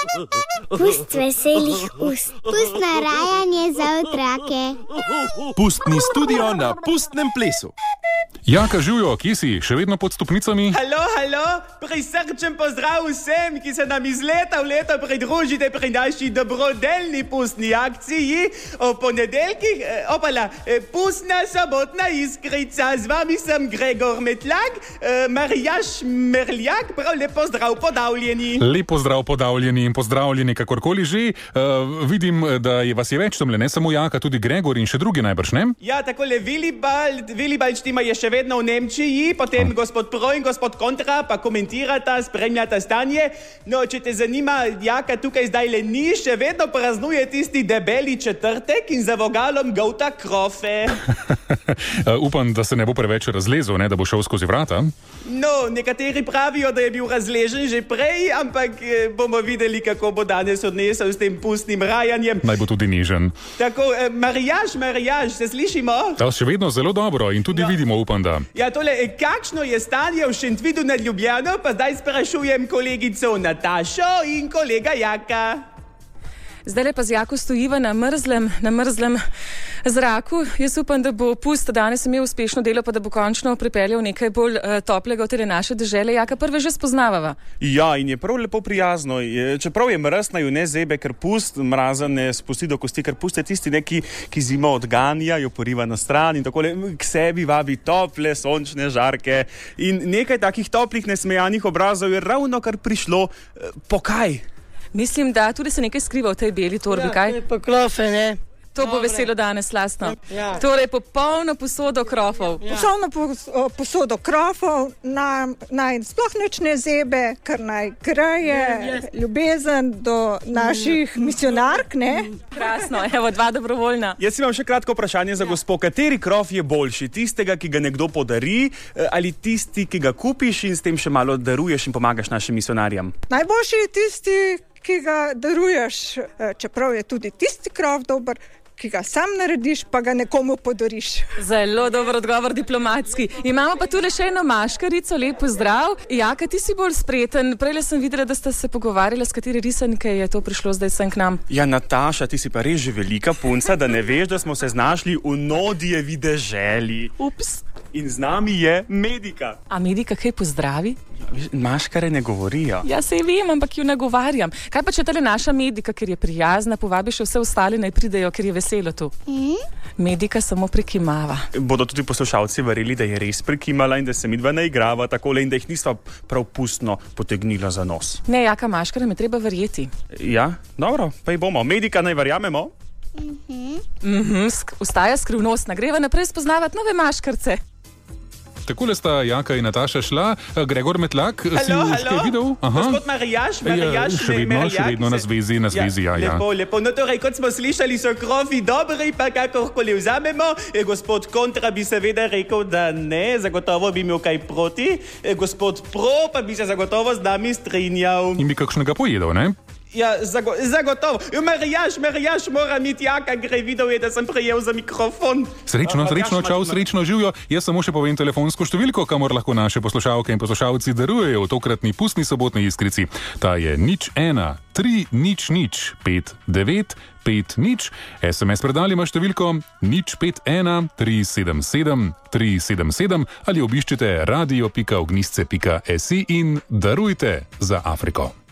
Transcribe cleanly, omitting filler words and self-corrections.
Pust veselih ust. Pustno rajanje za otroke. Pustni studio na pustnem plesu. Jaka, živijo, kje si? Še vedno pod stopnicami? Halo, prisrčen pozdrav vsem, ki se nam iz leta v leto pridružite pri naši dobrodelni pustni akciji. O ponedeljkih, pustna sobotna iskrica. Z vami sem Gregor Metlak, Marjaš Merljak, prav lep pozdrav podavljeni. Lep pozdrav podavljeni in pozdravljeni, kakorkoli že. Vidim, da vas je več tamle, ne samo Jaka, tudi Gregor in še drugi najbrž, ne? Ja, takole Vilibald štima je še vedno v Nemčiji, potem gospod Pro in gospod Kontra pa komentirata, spremljata stanje. No, če te zanima, Jaka tukaj zdaj le ni, še vedno praznuje tisti debeli četrtek in za vogalom golta krofe. Upam, da se ne bo preveč razlezel, ne, da bo šel skozi vrata. No, nekateri pravijo, da je bil razležen že prej, ampak bomo videli, kako bo danes odnesel s tem pustnim rajanjem. Naj bo tudi nižen. Tako, Marjaš, se slišimo? Da, še vedno zelo dobro in tudi vidimo, upam, da. Ja, tole, kakšno je stanje v Šentvidu nad Ljubljano, pa zdaj sprašujem kolegico Natašo in kolega Jaka. Zdaj pa z Jako stojiva na mrzlem zraku. Jaz upam, da bo pust danes imel uspešno delo, pa da bo končno pripeljal nekaj bolj toplega v naše dežele. Jaka, prve že spoznavava. Ja, in je prav lepo prijazno. Čeprav je mraz, naju ne zebe, ker pust mraza ne spusti do kosti, ker pust je tisti neki, ki zimo odganja, jo poriva na stran in takole k sebi vabi tople, sončne žarke. In nekaj takih toplih, nesmejanih obrazov je ravno kar prišlo. Pokaj? Mislim, da tudi se nekaj skriva v tej beli torbi, kaj? Ja, pa klofe, ne? To bo veselo danes, lastno. Ja. Torej, popolno posodo krofov. Ja. Popolno posodo krofov, naj sploh nič ne zebe, ker naj greje ljubezen do naših misionark, ne? Krasno, evo, 2 dobrovoljna. Jaz imam še kratko vprašanje za gospo. Kateri krof je boljši? Tistega, ki ga nekdo podari, ali tisti, ki ga kupiš in s tem še malo daruješ in pomagaš našim misionarjem? Najboljši je tisti, ki ga daruješ, čeprav je tudi tisti krof dober, ki ga sam narediš, pa ga nekomu podariš. Zelo dober odgovor, diplomatski. Imamo pa tule še eno maškarico, lep pozdrav. Jaka, ti si bolj spreten. Prejle sem videla, da sta se pogovarjala, s kateri risanke je to prišlo zdaj sem k nam. Ja, Nataša, ti si pa res že velika punca, da ne veš, da smo se znašli v Nodijevi deželi. Ups. In z nami je Medika. A Medika kaj pozdravi? Maškare ne govorijo. Ja, sej vem, ampak jo nagovarjam. Kaj pa če tale naša Medika, ker je prijazna, povabi še vse ostale naj pridejo, ker je veselo tu? Medika samo prikimava. Bodo tudi poslušalci verjeli, da je res prikimala in da se midva ne igrava takole in da jih nisva prav pustno potegnila za nos. Ne, Jaka, maškare me treba verjeti. Ja, dobro, pa jih bomo. Medika naj verjamemo? Ostaja skrivnostna. Greva naprej spoznavati nove maškarce. Takole sta Jaka in Nataša šla. Gregor Metlak, si kaj videl? Gospod Marjaš, še vedno na zvezi, ja. Lepo. No torej, kot smo slišali, so krofi dobri, pa kakorkoli vzamemo. Gospod Kontra bi seveda rekel, da ne, zagotovo bi imel kaj proti. Gospod Pro pa bi se zagotovo z nami strinjal. In bi kakšnega pojedel, ne? Ja, zagotovo. Marjaš, mora imeti Jaka, gre, videl je, da sem prejel za mikrofon. Srečno, čau, srečno živijo. Jaz samo še povem telefonsko številko, kamor lahko naše poslušalke in poslušalci darujejo v tokratni pustni sobotni iskrici. Ta je 01 300 59 50. SMS predali ima številko 051 377 377 ali obiščite radio.ognisce.si in darujte za Afriko.